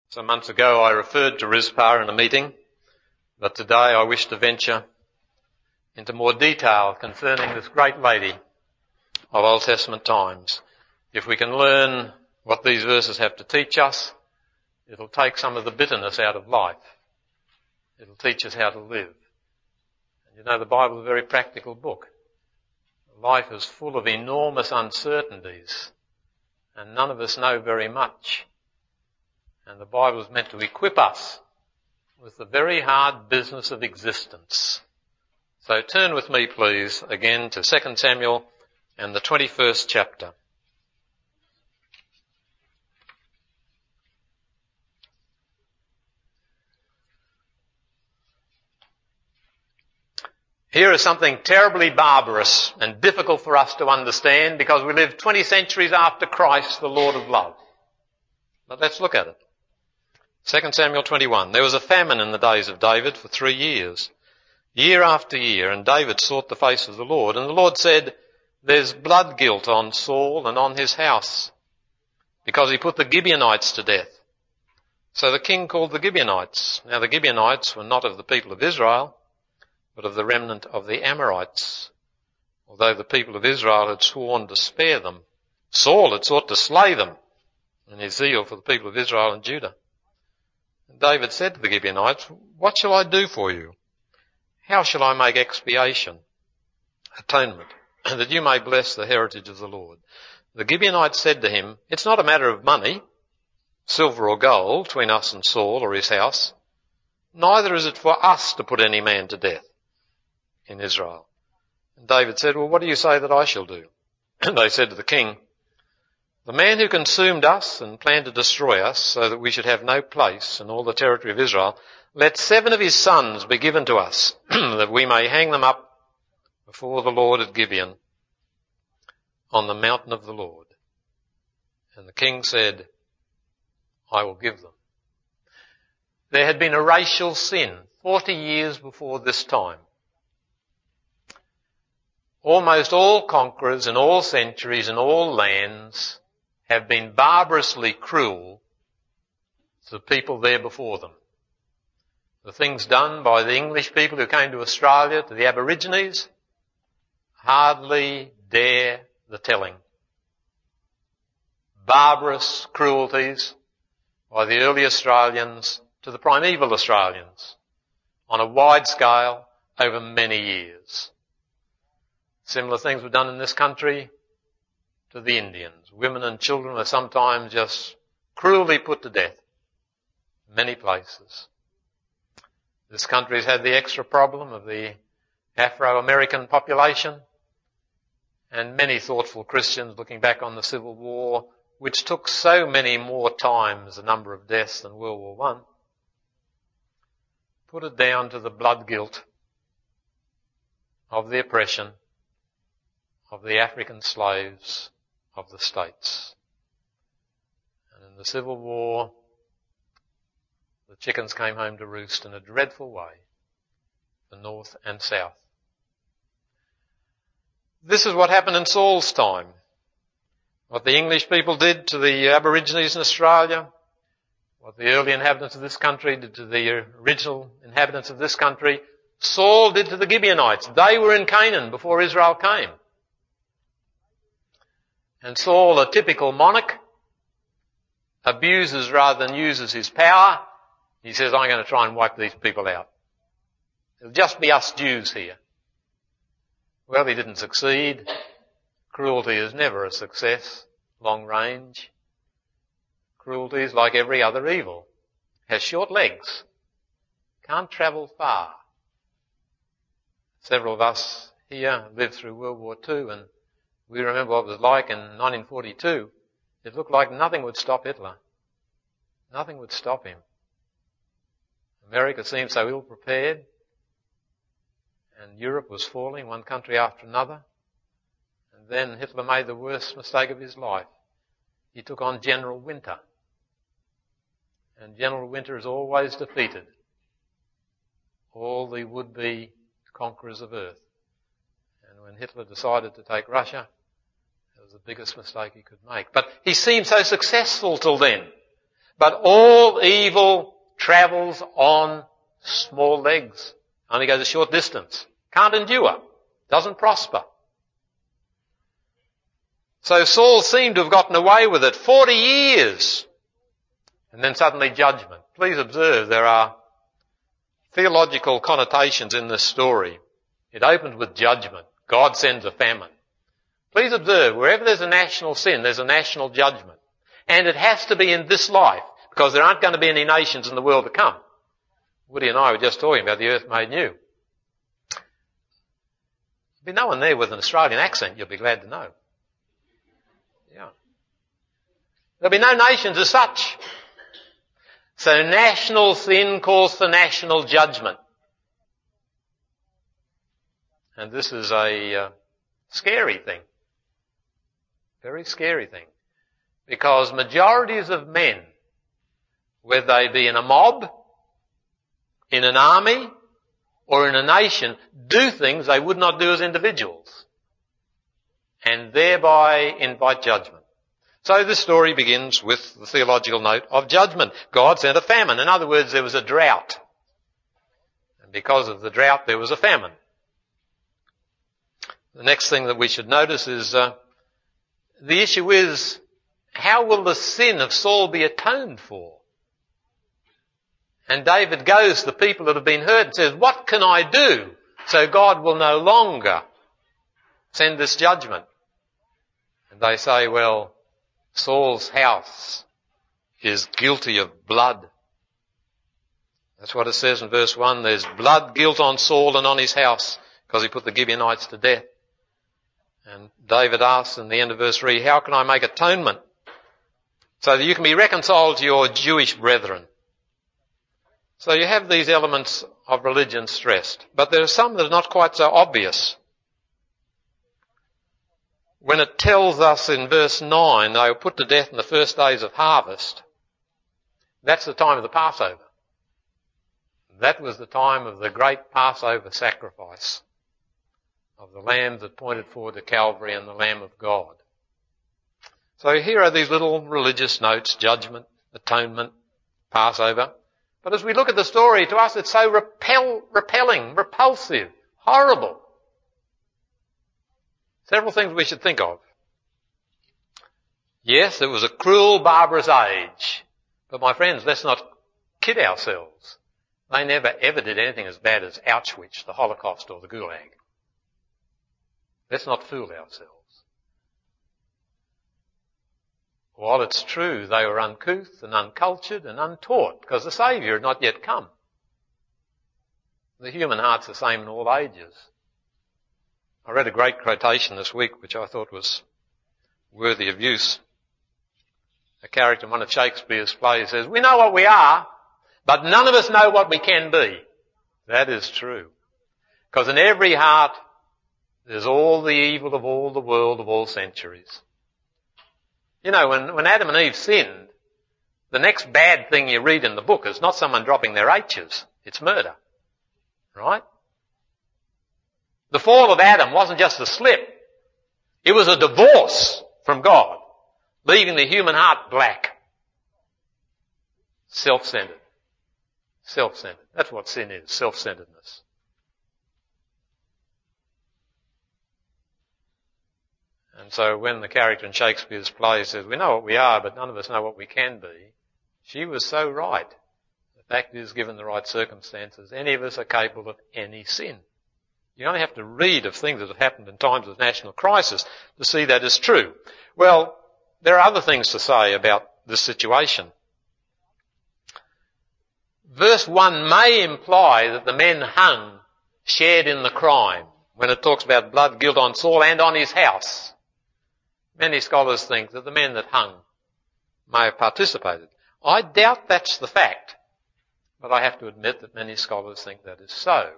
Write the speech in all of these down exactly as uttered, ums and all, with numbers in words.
Some months ago I referred to Rizpah in a meeting, but today I wish to venture into more detail concerning this great lady of Old Testament times. If we can learn what these verses have to teach us, it'll take some of the bitterness out of life. It'll teach us how to live. And you know, the Bible is a very practical book. Life is full of enormous uncertainties, and none of us know very much. And the Bible is meant to equip us with the very hard business of existence. So turn with me, please, again to Second Samuel and the twenty-first chapter. Here is something terribly barbarous and difficult for us to understand because we live twenty centuries after Christ, the Lord of love. But let's look at it. Second Samuel twenty-one. There was a famine in the days of David for three years, year after year, and David sought the face of the Lord. And the Lord said, "There's blood guilt on Saul and on his house, because he put the Gibeonites to death." So the king called the Gibeonites. Now the Gibeonites were not of the people of Israel, but of the remnant of the Amorites, although the people of Israel had sworn to spare them. Saul had sought to slay them in his zeal for the people of Israel and Judah. And David said to the Gibeonites, "What shall I do for you? How shall I make expiation, atonement, that you may bless the heritage of the Lord?" The Gibeonites said to him, "It's not a matter of money, silver or gold, between us and Saul or his house. Neither is it for us to put any man to death in Israel." And David said, "Well, what do you say that I shall do?" And they said to the king, "The man who consumed us and planned to destroy us so that we should have no place in all the territory of Israel, let seven of his sons be given to us, that we may hang them up before the Lord at Gibeon on the mountain of the Lord." And the king said, "I will give them." There had been a racial sin forty years before this time. Almost all conquerors in all centuries and all lands have been barbarously cruel to the people there before them. The things done by the English people who came to Australia, to the Aborigines, hardly dare the telling. Barbarous cruelties by the early Australians to the primeval Australians on a wide scale over many years. Similar things were done in this country to the Indians. Women and children were sometimes just cruelly put to death in many places. This country has had the extra problem of the Afro-American population, and many thoughtful Christians looking back on the Civil War, which took so many more times the number of deaths than World War One, put it down to the blood guilt of the oppression of the African slaves of the States. And in the Civil War, the chickens came home to roost in a dreadful way, the North and South. This is what happened in Saul's time. What the English people did to the Aborigines in Australia, what the early inhabitants of this country did to the original inhabitants of this country, Saul did to the Gibeonites. They were in Canaan before Israel came. And Saul, a typical monarch, abuses rather than uses his power. He says, "I'm going to try and wipe these people out. It'll just be us Jews here." Well, he didn't succeed. Cruelty is never a success, long range. Cruelty is like every other evil. Has short legs. Can't travel far. Several of us here lived through World War Two, and we remember what it was like in nineteen forty-two. It looked like nothing would stop Hitler. Nothing would stop him. America seemed so ill prepared, and Europe was falling, one country after another. And then Hitler made the worst mistake of his life. He took on General Winter. And General Winter is always defeated all the would-be conquerors of earth. And when Hitler decided to take Russia, it was the biggest mistake he could make. But he seemed so successful till then. But all evil travels on small legs. Only goes a short distance. Can't endure. Doesn't prosper. So Saul seemed to have gotten away with it forty years. And then suddenly judgment. Please observe there are theological connotations in this story. It opens with judgment. God sends a famine. Please observe, wherever there's a national sin, there's a national judgment. And it has to be in this life, because there aren't going to be any nations in the world to come. Woody and I were just talking about the earth made new. There'll be no one there with an Australian accent, you'll be glad to know. Yeah. There'll be no nations as such. So national sin calls for national judgment. And this is a uh, scary thing. Very scary thing. Because majorities of men, whether they be in a mob, in an army, or in a nation, do things they would not do as individuals. And thereby invite judgment. So this story begins with the theological note of judgment. God sent a famine. In other words, there was a drought. And because of the drought, there was a famine. The next thing that we should notice is uh, the issue is, how will the sin of Saul be atoned for? And David goes to the people that have been hurt and says, what can I do so God will no longer send this judgment? And they say, well, Saul's house is guilty of blood. That's what it says in verse one. There's blood guilt on Saul and on his house because he put the Gibeonites to death. And David asks in the end of verse three, how can I make atonement so that you can be reconciled to your Jewish brethren? So you have these elements of religion stressed, but there are some that are not quite so obvious. When it tells us in verse nine, they were put to death in the first days of harvest, that's the time of the Passover. That was the time of the great Passover sacrifice of the lamb that pointed forward to Calvary and the Lamb of God. So here are these little religious notes, judgment, atonement, Passover. But as we look at the story, to us it's so repel, repelling, repulsive, horrible. Several things we should think of. Yes, it was a cruel, barbarous age. But my friends, let's not kid ourselves. They never ever did anything as bad as Auschwitz, the Holocaust, or the Gulag. Let's not fool ourselves. While it's true they were uncouth and uncultured and untaught, because the Saviour had not yet come. The human heart's the same in all ages. I read a great quotation this week which I thought was worthy of use. A character in one of Shakespeare's plays says, we know what we are, but none of us know what we can be. That is true. Because in every heart there's all the evil of all the world of all centuries. You know, when, when Adam and Eve sinned, the next bad thing you read in the book is not someone dropping their H's, it's murder. Right? The fall of Adam wasn't just a slip. It was a divorce from God, leaving the human heart black. Self-centered. Self-centered. That's what sin is, self-centeredness. And so when the character in Shakespeare's play says, we know what we are, but none of us know what we can be, she was so right. The fact is, given the right circumstances, any of us are capable of any sin. You only have to read of things that have happened in times of national crisis to see that is true. Well, there are other things to say about this situation. Verse one may imply that the men hung shared in the crime when it talks about blood guilt on Saul and on his house. Many scholars think that the men that hung may have participated. I doubt that's the fact, but I have to admit that many scholars think that is so.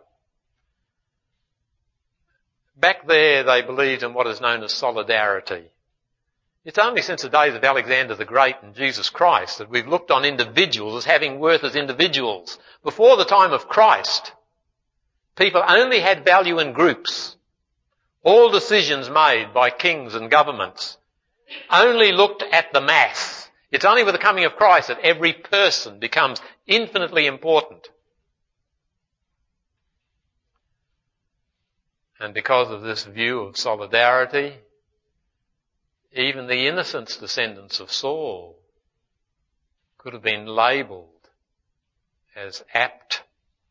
Back there they believed in what is known as solidarity. It's only since the days of Alexander the Great and Jesus Christ that we've looked on individuals as having worth as individuals. Before the time of Christ, people only had value in groups. All decisions made by kings and governments only looked at the mass. It's only with the coming of Christ that every person becomes infinitely important. And because of this view of solidarity, even the innocent descendants of Saul could have been labelled as apt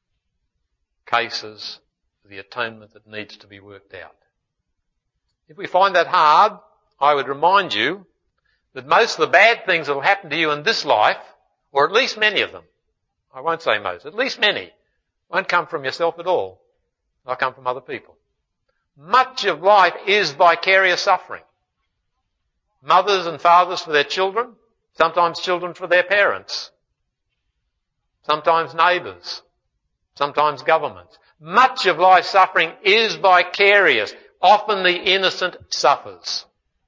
cases for the atonement that needs to be worked out. If we find that hard, I would remind you that most of the bad things that will happen to you in this life, or at least many of them, I won't say most, at least many, won't come from yourself at all. They'll come from other people. Much of life is vicarious suffering. Mothers and fathers for their children, sometimes children for their parents, sometimes neighbours, sometimes governments. Much of life suffering is vicarious. Often the innocent suffers.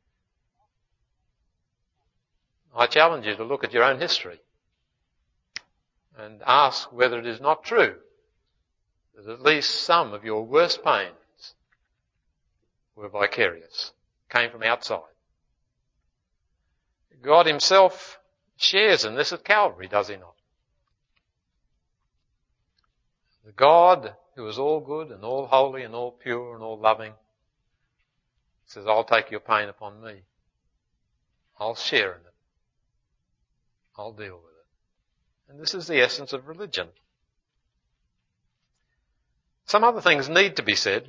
I challenge you to look at your own history and ask whether it is not true that at least some of your worst pains were vicarious, came from outside. God himself shares in this at Calvary, does he not? The God who is all good and all holy and all pure and all loving says, I'll take your pain upon me. I'll share in it. I'll deal with it. And this is the essence of religion. Some other things need to be said.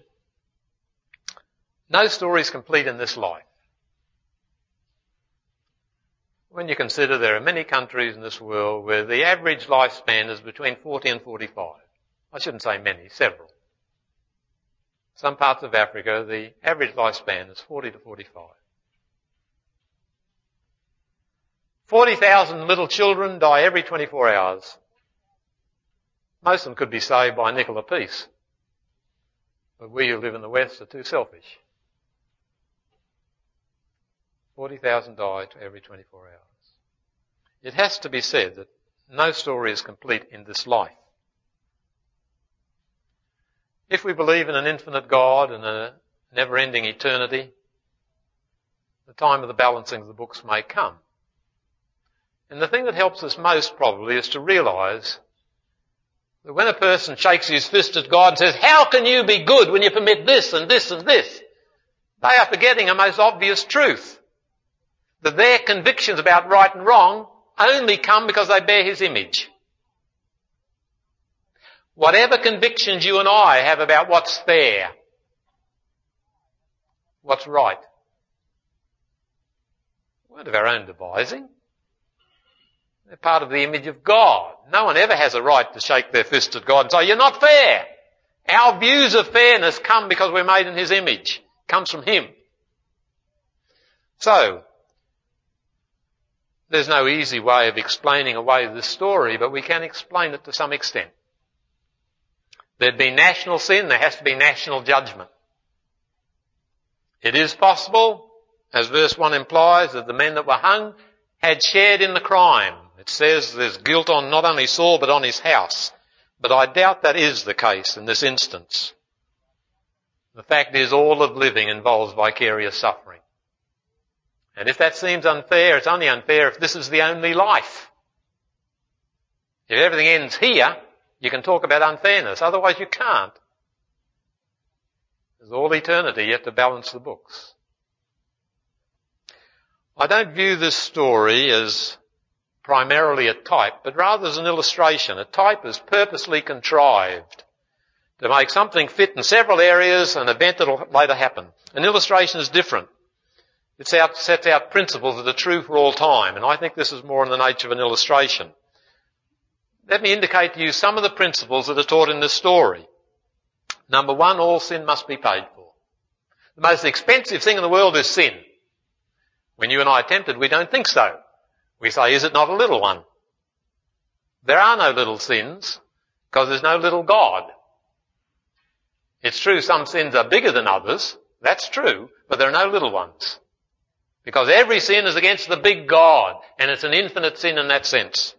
No story is complete in this life. When you consider there are many countries in this world where the average lifespan is between forty and forty-five. I shouldn't say many, several. Some parts of Africa, the average lifespan is forty to forty-five. forty thousand little children die every twenty-four hours. Most of them could be saved by a nickel apiece. But we who live in the West are too selfish. forty thousand die every twenty-four hours. It has to be said that no story is complete in this life. If we believe in an infinite God and a never-ending eternity, the time of the balancing of the books may come. And the thing that helps us most probably is to realise that when a person shakes his fist at God and says, how can you be good when you permit this and this and this? They are forgetting a most obvious truth. That their convictions about right and wrong only come because they bear his image. Whatever convictions you and I have about what's fair, what's right, weren't of our own devising. They're part of the image of God. No one ever has a right to shake their fist at God and say, you're not fair. Our views of fairness come because we're made in his image. It comes from him. So, there's no easy way of explaining away this story, but we can explain it to some extent. There'd be national sin, there has to be national judgment. It is possible, as verse one implies, that the men that were hung had shared in the crime. It says there's guilt on not only Saul but on his house. But I doubt that is the case in this instance. The fact is all of living involves vicarious suffering. And if that seems unfair, it's only unfair if this is the only life. If everything ends here, you can talk about unfairness. Otherwise you can't. There's all eternity yet to balance the books. I don't view this story as primarily a type, but rather as an illustration. A type is purposely contrived to make something fit in several areas, an event that will later happen. An illustration is different. It sets out principles that are true for all time, and I think this is more in the nature of an illustration. Let me indicate to you some of the principles that are taught in this story. Number one, all sin must be paid for. The most expensive thing in the world is sin. When you and I are tempted, we don't think so. We say, is it not a little one? There are no little sins, because there's no little God. It's true some sins are bigger than others. That's true, but there are no little ones. Because every sin is against the big God, and it's an infinite sin in that sense.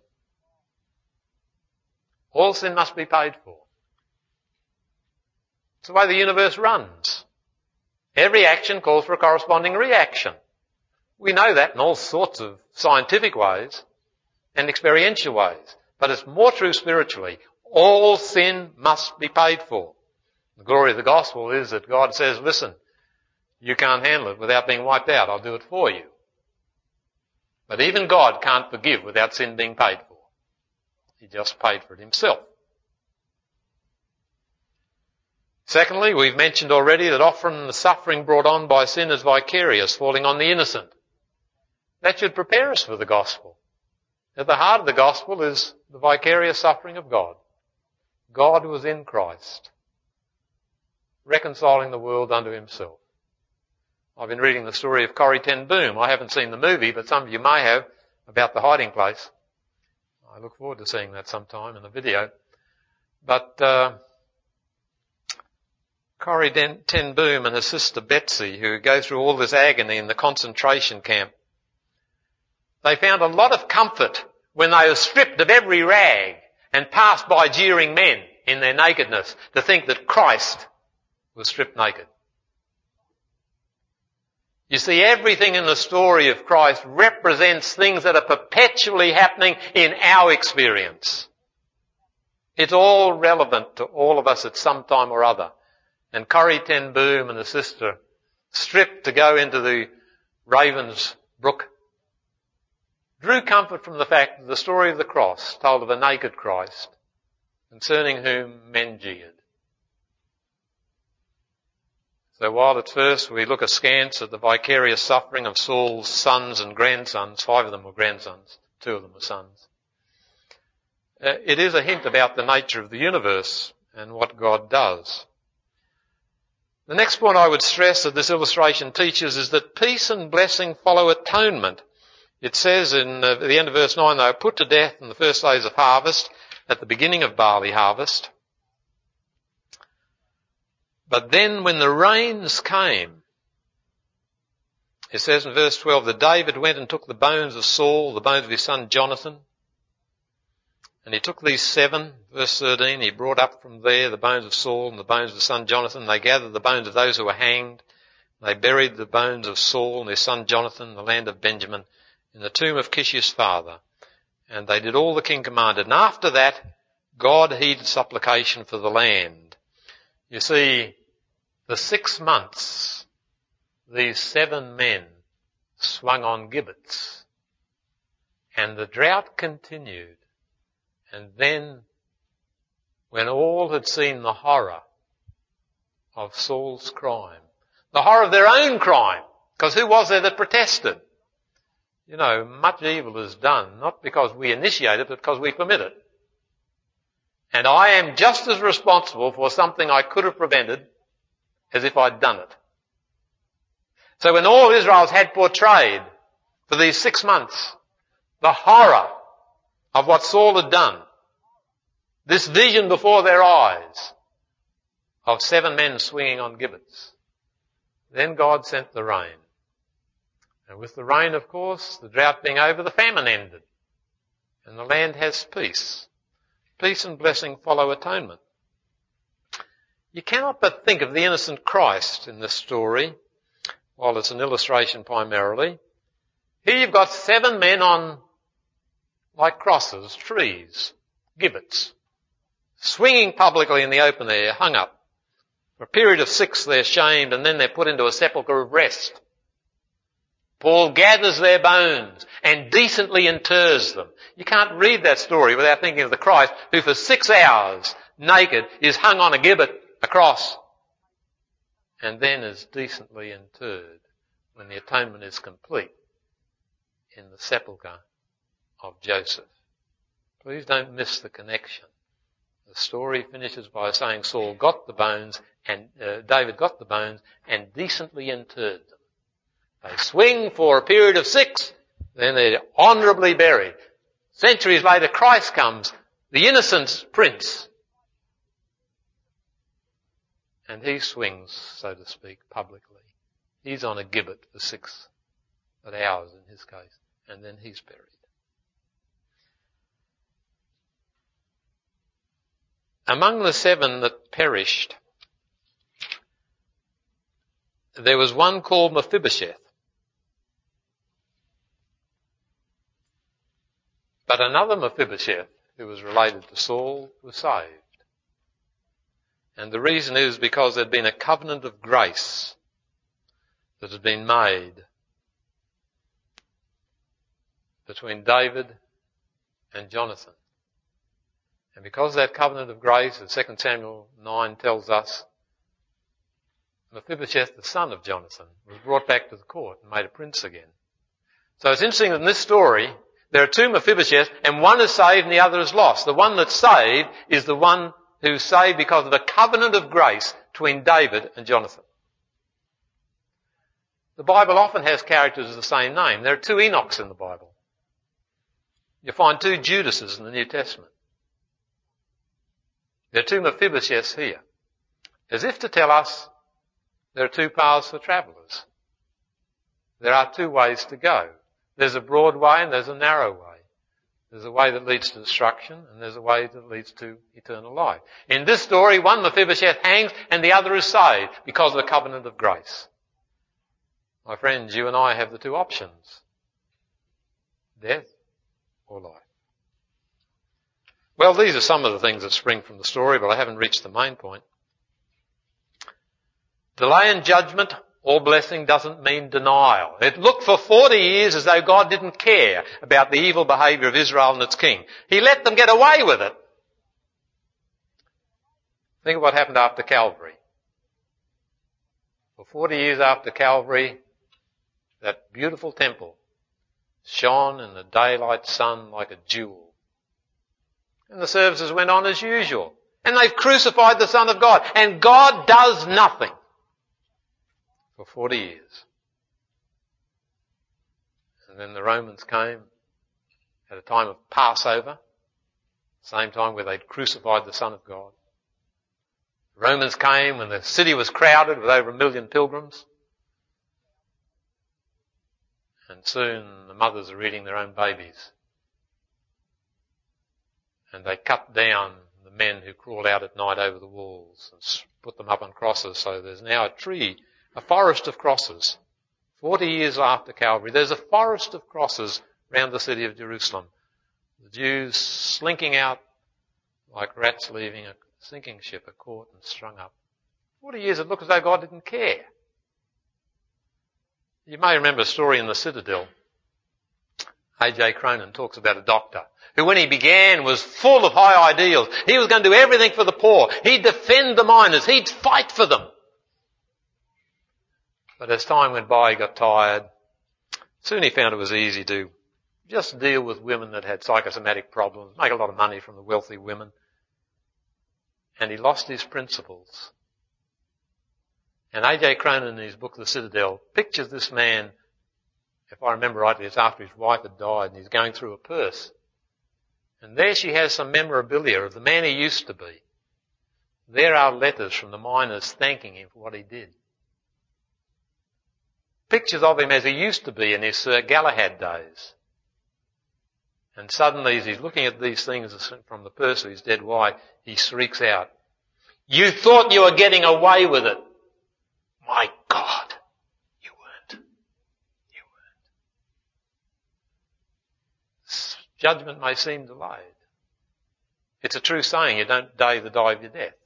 All sin must be paid for. It's the way the universe runs. Every action calls for a corresponding reaction. We know that in all sorts of scientific ways and experiential ways. But it's more true spiritually. All sin must be paid for. The glory of the gospel is that God says, listen, you can't handle it without being wiped out. I'll do it for you. But even God can't forgive without sin being paid for. He just paid for it himself. Secondly, we've mentioned already that often the suffering brought on by sin is vicarious, falling on the innocent. That should prepare us for the gospel. At the heart of the gospel is the vicarious suffering of God. God was in Christ, reconciling the world unto himself. I've been reading the story of Corrie ten Boom. I haven't seen the movie, but some of you may have, about the hiding place. I look forward to seeing that sometime in a video. But uh, Corrie ten Boom and her sister Betsy, who go through all this agony in the concentration camp, they found a lot of comfort when they were stripped of every rag and passed by jeering men in their nakedness to think that Christ was stripped naked. You see, everything in the story of Christ represents things that are perpetually happening in our experience. It's all relevant to all of us at some time or other. And Corrie ten Boom and the sister, stripped to go into the Ravens Brook, drew comfort from the fact that the story of the cross told of a naked Christ, concerning whom men jeered. So while at first we look askance at the vicarious suffering of Saul's sons and grandsons, five of them were grandsons, two of them were sons, uh, it is a hint about the nature of the universe and what God does. The next point I would stress that this illustration teaches is that peace and blessing follow atonement. It says in uh, the end of verse nine, they were put to death in the first days of harvest, at the beginning of barley harvest. But then when the rains came, it says in verse twelve that David went and took the bones of Saul, the bones of his son Jonathan, and he took these seven, verse thirteen, he brought up from there the bones of Saul and the bones of his son Jonathan. They gathered the bones of those who were hanged. They buried the bones of Saul and his son Jonathan in the land of Benjamin, in the tomb of Kish his father. And they did all the king commanded. And after that, God heeded supplication for the land. You see, for six months, these seven men swung on gibbets. And the drought continued. And then, when all had seen the horror of Saul's crime, the horror of their own crime, because who was there that protested? You know, much evil is done, not because we initiate it, but because we permit it. And I am just as responsible for something I could have prevented as if I'd done it. So when all Israel's had portrayed for these six months the horror of what Saul had done, this vision before their eyes of seven men swinging on gibbets, then God sent the rain. And with the rain, of course, the drought being over, the famine ended. And the land has peace. Peace and blessing follow atonement. You cannot but think of the innocent Christ in this story, while it's an illustration primarily. Here you've got seven men on, like crosses, trees, gibbets, swinging publicly in the open air, hung up. For a period of six they're shamed, and then they're put into a sepulchre of rest. Paul gathers their bones and decently inters them. You can't read that story without thinking of the Christ who for six hours, naked, is hung on a gibbet, a cross, and then is decently interred when the atonement is complete in the sepulchre of Joseph. Please don't miss the connection. The story finishes by saying Saul got the bones and uh, David got the bones and decently interred them. They swing for a period of six, then they're honourably buried. Centuries later, Christ comes, the innocent prince, and he swings, so to speak, publicly. He's on a gibbet for six hours in his case, and then he's buried. Among the seven that perished, there was one called Mephibosheth. But another Mephibosheth, who was related to Saul, was saved. And the reason is because there'd been a covenant of grace that had been made between David and Jonathan. And because of that covenant of grace, as Second Samuel nine tells us, Mephibosheth, the son of Jonathan, was brought back to the court and made a prince again. So it's interesting that in this story, there are two Mephibosheths, and one is saved and the other is lost. The one that's saved is the one who's saved because of a covenant of grace between David and Jonathan. The Bible often has characters of the same name. There are two Enochs in the Bible. You find two Judases in the New Testament. There are two Mephibosheths here. As if to tell us there are two paths for travellers. There are two ways to go. There's a broad way and there's a narrow way. There's a way that leads to destruction and there's a way that leads to eternal life. In this story, one Mephibosheth hangs and the other is saved because of the covenant of grace. My friends, you and I have the two options. Death or life. Well, these are some of the things that spring from the story, but I haven't reached the main point. Delay in judgment or blessing doesn't mean denial. It looked for forty years as though God didn't care about the evil behaviour of Israel and its king. He let them get away with it. Think of what happened after Calvary. For forty years after Calvary, that beautiful temple shone in the daylight sun like a jewel. And the services went on as usual. And they've crucified the Son of God. And God does nothing for forty years. And then the Romans came at a time of Passover, same time where they'd crucified the Son of God. The Romans came when the city was crowded with over a million pilgrims. And soon the mothers are eating their own babies. And they cut down the men who crawled out at night over the walls and put them up on crosses. So there's now a tree, a forest of crosses. Forty years after Calvary, there's a forest of crosses around the city of Jerusalem. The Jews slinking out like rats leaving a sinking ship, are caught and strung up. Forty years it looked as though God didn't care. You may remember a story in the Citadel. A J Cronin talks about a doctor who, when he began, was full of high ideals. He was going to do everything for the poor. He'd defend the miners. He'd fight for them. But as time went by, he got tired. Soon he found it was easy to just deal with women that had psychosomatic problems, make a lot of money from the wealthy women. And he lost his principles. And A J Cronin, in his book, The Citadel, pictures this man, if I remember rightly, it's after his wife had died, and he's going through a purse. And there she has some memorabilia of the man he used to be. There are letters from the miners thanking him for what he did. Pictures of him as he used to be in his Sir Galahad days. And suddenly, as he's looking at these things from the purse of his dead wife, he shrieks out, "You thought you were getting away with it. My God, you weren't. You weren't." Judgment may seem delayed. It's a true saying, you don't die the die of your death.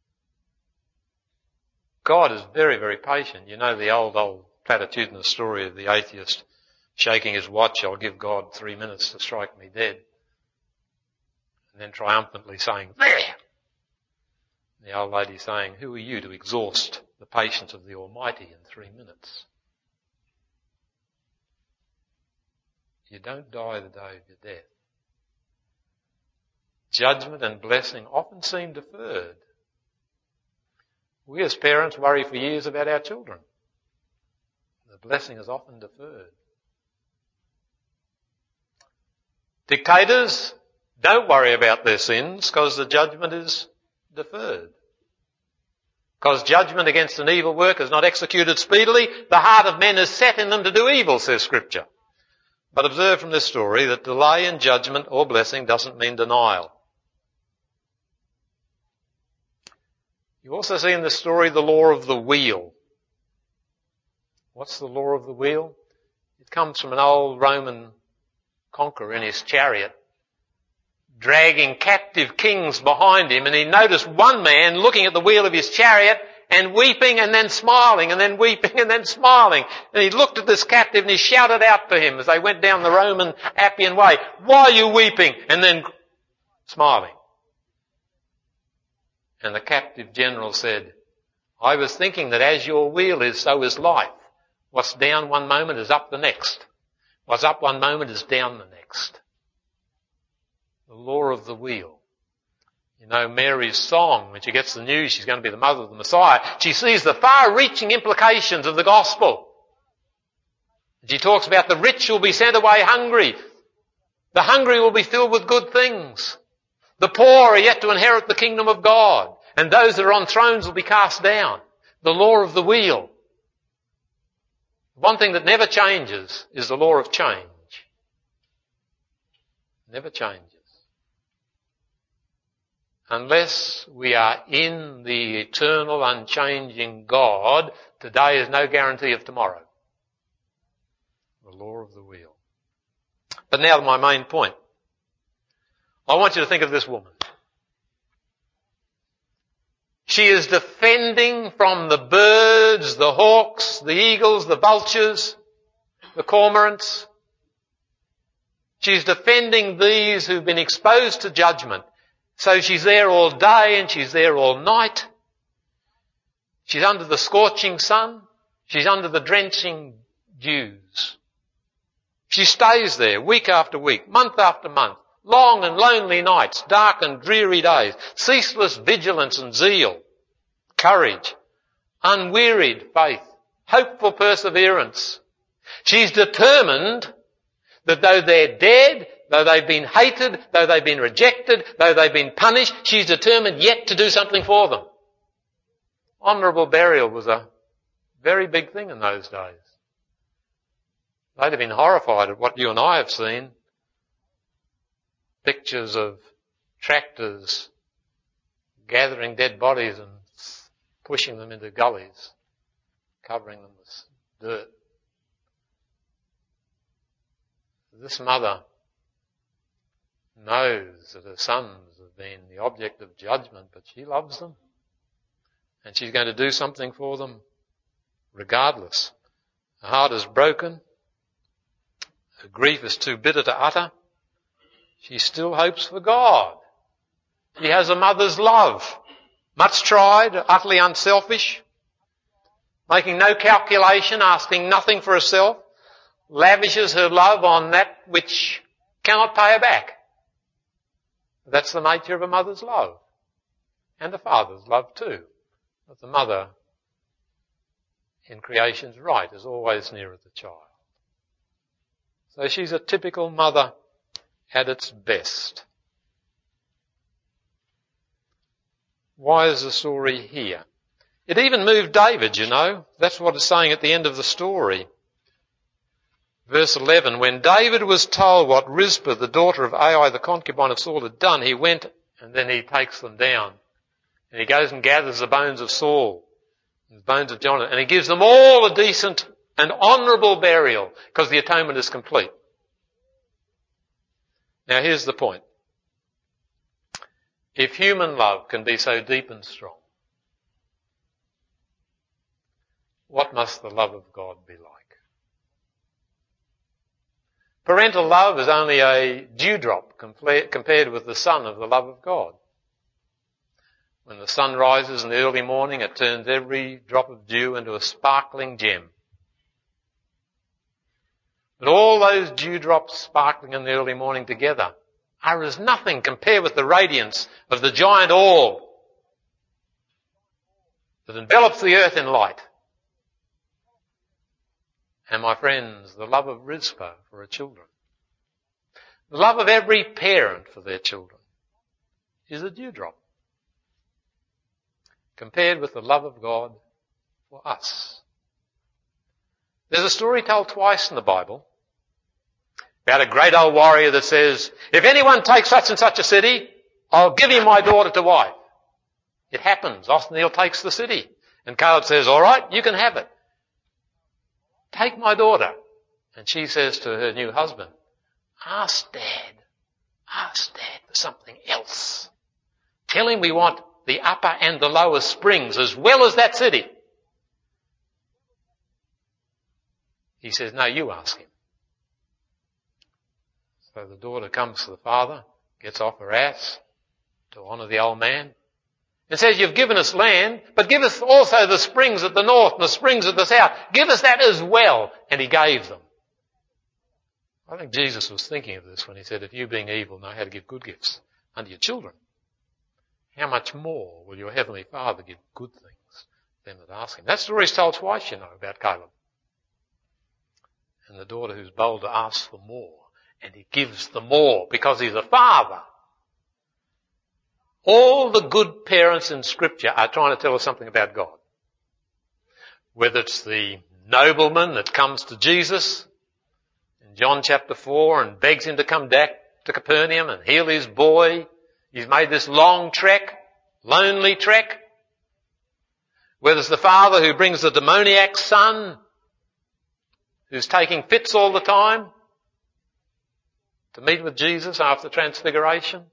God is very, very patient. You know the old, old platitudinous story of the atheist shaking his watch, "I'll give God three minutes to strike me dead." And then triumphantly saying, "There!" The old lady saying, "Who are you to exhaust the patience of the Almighty in three minutes?" You don't die the day of your death. Judgment and blessing often seem deferred. We as parents worry for years about our children. The blessing is often deferred. Dictators don't worry about their sins because the judgment is deferred. Because judgment against an evil work is not executed speedily, the heart of men is set in them to do evil, says Scripture. But observe from this story that delay in judgment or blessing doesn't mean denial. You also see in this story the law of the wheel. What's the law of the wheel? It comes from an old Roman conqueror in his chariot dragging captive kings behind him, and he noticed one man looking at the wheel of his chariot and weeping and then smiling and then weeping and then smiling. And he looked at this captive and he shouted out to him as they went down the Roman Appian Way, "Why are you weeping?" And then smiling. And the captive general said, "I was thinking that as your wheel is, so is life. What's down one moment is up the next. What's up one moment is down the next." The law of the wheel. You know, Mary's song, when she gets the news she's going to be the mother of the Messiah, she sees the far-reaching implications of the gospel. She talks about the rich will be sent away hungry. The hungry will be filled with good things. The poor are yet to inherit the kingdom of God. And those that are on thrones will be cast down. The law of the wheel. One thing that never changes is the law of change. Never changes. Unless we are in the eternal, unchanging God, today is no guarantee of tomorrow. The law of the wheel. But now to my main point. I want you to think of this woman. She is defending from the birds, the hawks, the eagles, the vultures, the cormorants. She's defending these who've been exposed to judgment. So she's there all day and she's there all night. She's under the scorching sun. She's under the drenching dews. She stays there week after week, month after month, long and lonely nights, dark and dreary days, ceaseless vigilance and zeal, courage, unwearied faith, hopeful perseverance. She's determined that though they're dead, though they've been hated, though they've been rejected, though they've been punished, she's determined yet to do something for them. Honourable burial was a very big thing in those days. They'd have been horrified at what you and I have seen. Pictures of tractors gathering dead bodies and pushing them into gullies, covering them with dirt. This mother knows that her sons have been the object of judgment, but she loves them. And she's going to do something for them regardless. Her heart is broken. Her grief is too bitter to utter. She still hopes for God. She has a mother's love. Much tried, utterly unselfish, making no calculation, asking nothing for herself, lavishes her love on that which cannot pay her back. That's the nature of a mother's love. And a father's love too. But the mother in creation's right is always nearer the child. So she's a typical mother at its best. Why is the story here? It even moved David, you know. That's what it's saying at the end of the story. Verse eleven, when David was told what Rizpah, the daughter of Ai, the concubine of Saul, had done, he went and then he takes them down. And he goes and gathers the bones of Saul, and the bones of Jonathan, and he gives them all a decent and honourable burial because the atonement is complete. Now here's the point. If human love can be so deep and strong, what must the love of God be like? Parental love is only a dewdrop compared with the sun of the love of God. When the sun rises in the early morning, it turns every drop of dew into a sparkling gem. But all those dewdrops sparkling in the early morning together are as nothing compared with the radiance of the giant orb that envelops the earth in light. And my friends, the love of Rizpah for her children, the love of every parent for their children is a dewdrop compared with the love of God for us. There's a story told twice in the Bible about a great old warrior that says, if anyone takes such and such a city, I'll give him my daughter to wife. It happens. Othniel takes the city. And Caleb says, all right, you can have it. Take my daughter. And she says to her new husband, ask Dad. Ask Dad for something else. Tell him we want the upper and the lower springs as well as that city. He says, no, you ask him. So the daughter comes to the father, gets off her ass to honour the old man, and says, you've given us land, but give us also the springs at the north and the springs at the south. Give us that as well. And he gave them. I think Jesus was thinking of this when he said, if you being evil know how to give good gifts unto your children, how much more will your heavenly Father give good things to them that ask him? That story's told twice, you know, about Caleb. And the daughter who's bold to ask for more, and he gives the more because he's a father. All the good parents in Scripture are trying to tell us something about God. Whether it's the nobleman that comes to Jesus in John chapter four and begs him to come back to Capernaum and heal his boy. He's made this long trek, lonely trek. Whether it's the father who brings the demoniac son who's taking fits all the time to meet with Jesus after transfiguration.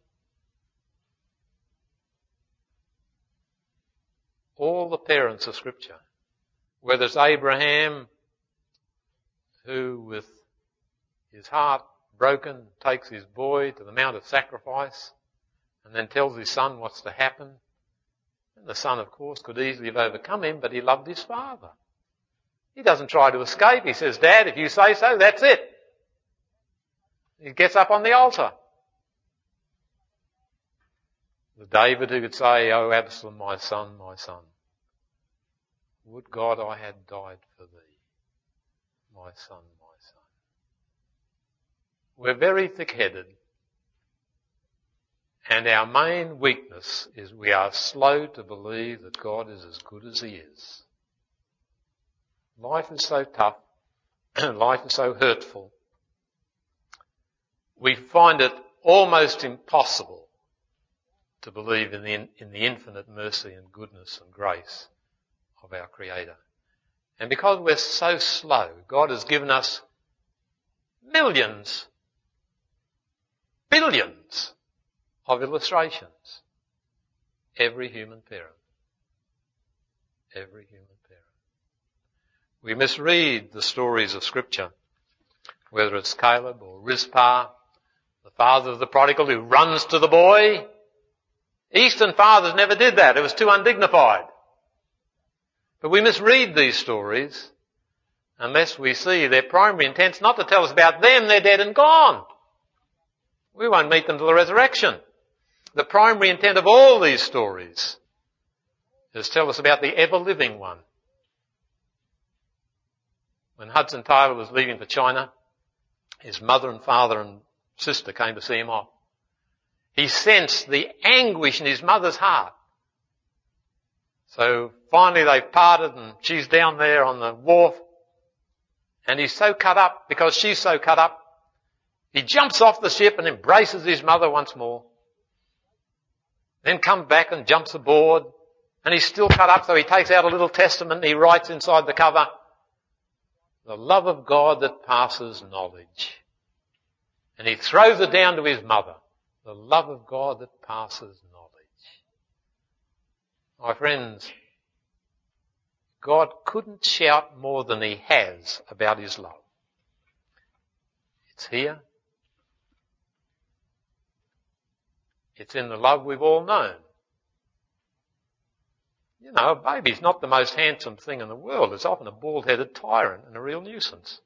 All the parents of Scripture, whether it's Abraham who with his heart broken takes his boy to the Mount of Sacrifice and then tells his son what's to happen. And the son, of course, could easily have overcome him, but he loved his father. He doesn't try to escape. He says, Dad, if you say so, that's it. He gets up on the altar. The David who could say, oh, Absalom, my son, my son, would God I had died for thee, my son, my son. We're very thick-headed, and our main weakness is we are slow to believe that God is as good as he is. Life is so tough, life is so hurtful. We find it almost impossible to believe in the, in the infinite mercy and goodness and grace of our Creator. And because we're so slow, God has given us millions, billions of illustrations. Every human parent. Every human parent. We misread the stories of Scripture, whether it's Caleb or Rizpah, the father of the prodigal who runs to the boy. Eastern fathers never did that. It was too undignified. But we misread these stories unless we see their primary intent's not to tell us about them, they're dead and gone. We won't meet them till the resurrection. The primary intent of all these stories is to tell us about the ever-living one. When Hudson Taylor was leaving for China, his mother and father and sister came to see him off. He sensed the anguish in his mother's heart. So finally they've parted and she's down there on the wharf and he's so cut up because she's so cut up. He jumps off the ship and embraces his mother once more. Then comes back and jumps aboard and he's still cut up, so he takes out a little testament and he writes inside the cover, the love of God that passes knowledge. And he throws it down to his mother. The love of God that passes knowledge. My friends, God couldn't shout more than he has about his love. It's here. It's in the love we've all known. You know, a baby's not the most handsome thing in the world. It's often a bald-headed tyrant and a real nuisance.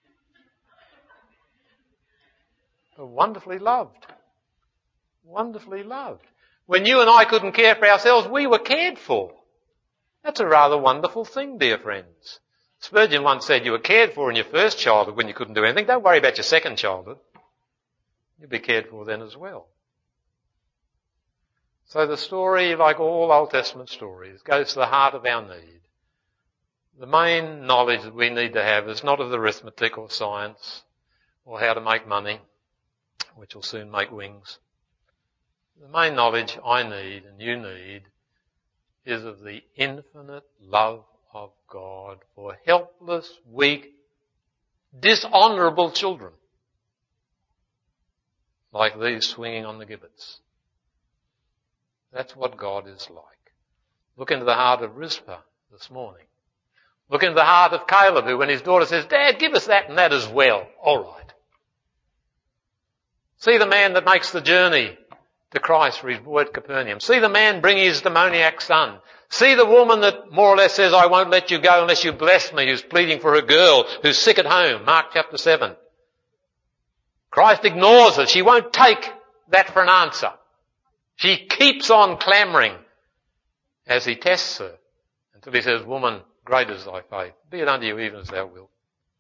But wonderfully loved. Wonderfully loved. When you and I couldn't care for ourselves, we were cared for. That's a rather wonderful thing, dear friends. Spurgeon once said you were cared for in your first childhood when you couldn't do anything. Don't worry about your second childhood. You'll be cared for then as well. So the story, like all Old Testament stories, goes to the heart of our need. The main knowledge that we need to have is not of the arithmetic or science or how to make money, which will soon make wings. The main knowledge I need and you need is of the infinite love of God for helpless, weak, dishonourable children like these swinging on the gibbets. That's what God is like. Look into the heart of Rizpah this morning. Look into the heart of Caleb, who when his daughter says, Dad, give us that and that as well. All right. See the man that makes the journey to Christ for his boy at Capernaum. See the man bring his demoniac son. See the woman that more or less says, I won't let you go unless you bless me, who's pleading for her girl, who's sick at home. Mark chapter seven. Christ ignores her. She won't take that for an answer. She keeps on clamouring as he tests her until he says, Woman, great is thy faith. Be it unto you even as thou wilt.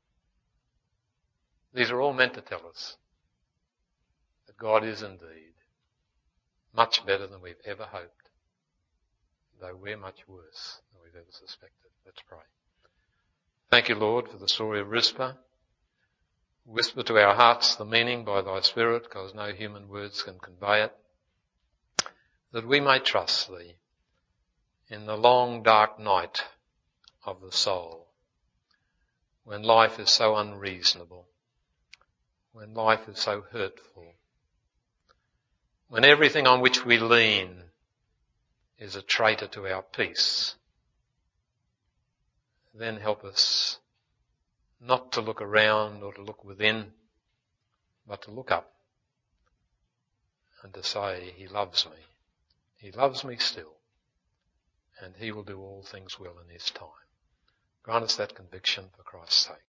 These are all meant to tell us that God is indeed much better than we've ever hoped, though we're much worse than we've ever suspected. Let's pray. Thank you, Lord, for the story of Rizpah. Whisper to our hearts the meaning by thy Spirit, because no human words can convey it, that we may trust thee in the long dark night of the soul, when life is so unreasonable, when life is so hurtful, when everything on which we lean is a traitor to our peace. Then help us not to look around or to look within, but to look up and to say, He loves me. He loves me still, and He will do all things well in His time. Grant us that conviction for Christ's sake.